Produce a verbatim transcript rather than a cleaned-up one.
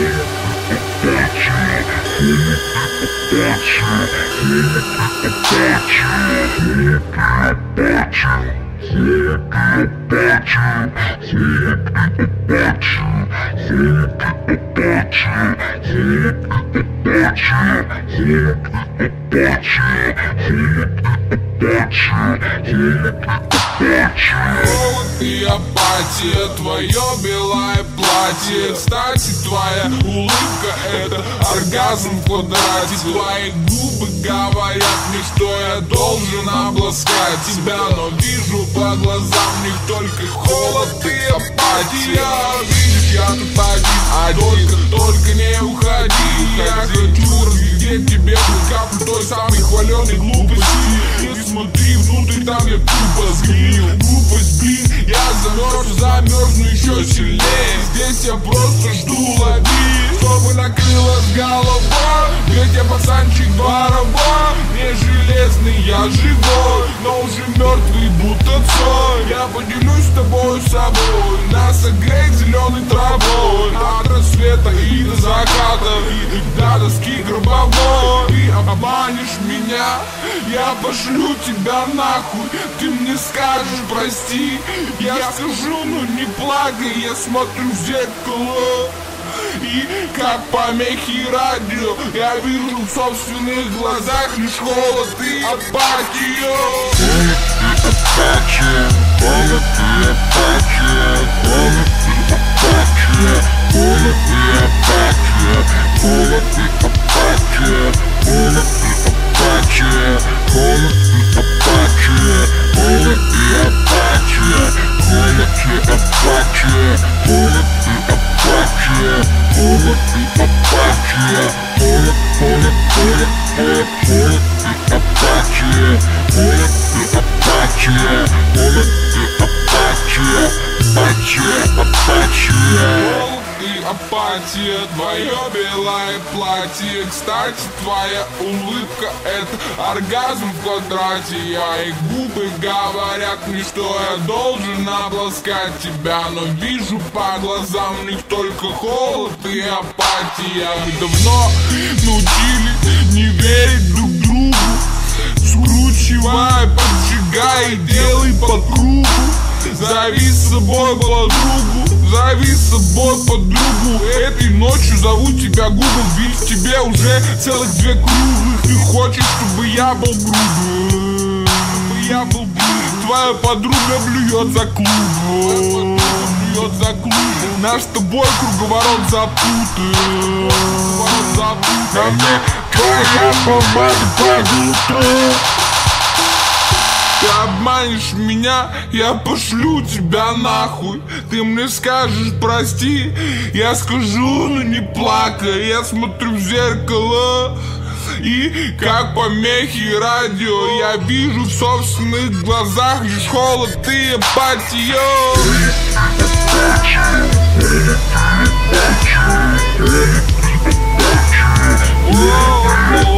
Холод и апатия, твое белое платье. Кстати, твоя улыбка — это оргазм в квадрате. Твои губы говорят мне, что я должен обласкать тебя, но вижу по глазам в них только холод и апатия. Видишь, я тут один, только, только не уходи. Я хочу разглядеть тебе каплю той самой хваленой глупости. Не смотри внутрь, там я тупо сгнил. Глупость, блин, я замерз, замерзну еще сильнее. Здесь я просто жду, лови, чтобы накрылась голова. Ведь я пацанчик барабан, не железный, я живой, но уже мертвый, будто цой. Я поделюсь с тобой собой, нас согреть зеленой травой. От рассвета и до заката, и до доски гробовой. Ты обманешь меня, я пошлю тебя нахуй. Ты мне скажешь прости, я скажу, ну не плакай. Я смотрю в зеркало, и как помехи радио я вижу в собственных глазах лишь холод и апатию. Холод и апатия, холод и апатия, холод и апатия, холод и апатия, холод и апатия, холод и апатия, холод и апатия, холод и апатия, холод и апатия, холод, холод, холод, холод, холод и апатия, холод и апатия, холод и апатия, апатия, апатия. И апатия, твое белое платье. Кстати, твоя улыбка — это оргазм в квадрате. Мои губы говорят мне, что я должен обласкать тебя, но вижу по глазам в них только холод и апатия. Мы давно научились не верить друг другу, скручивай, поджигай, делай по кругу. Зови с собой подругу, зови с собой подругу. Этой ночью зову тебя Google, ведь в тебе уже целых две круглых. Ты хочешь, чтобы я был грубым, чтобы я был грубым. Твоя подруга блюет за клубом, блюет за клубом. Наш с тобой круговорот запутан, запутан. Твоя помада под утро. Ты обманешь меня, я пошлю тебя нахуй. Ты мне скажешь прости, я скажу, ну не плакай. Я смотрю в зеркало, и как помехи радио я вижу в собственных глазах лишь холод и апатию. О,